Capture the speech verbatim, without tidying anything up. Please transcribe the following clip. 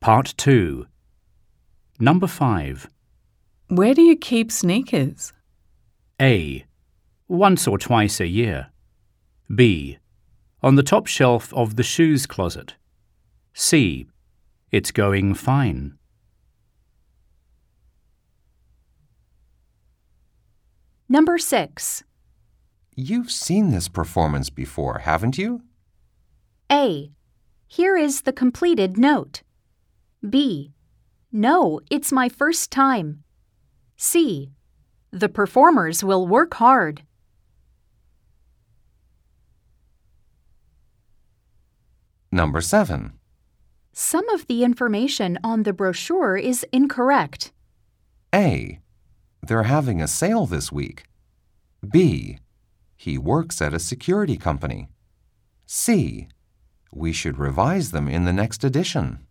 Part two. Number five. Where do you keep sneakers? A. Once or twice a year. B. On the top shelf of the shoes closet. C. It's going fine. Number six. You've seen this performance before, haven't you? A. Here is the completed note. B. No, it's my first time. C. The performers will work hard. Number seven. Some of the information on the brochure is incorrect. A. They're having a sale this week. B. He works at a security company. C. We should revise them in the next edition.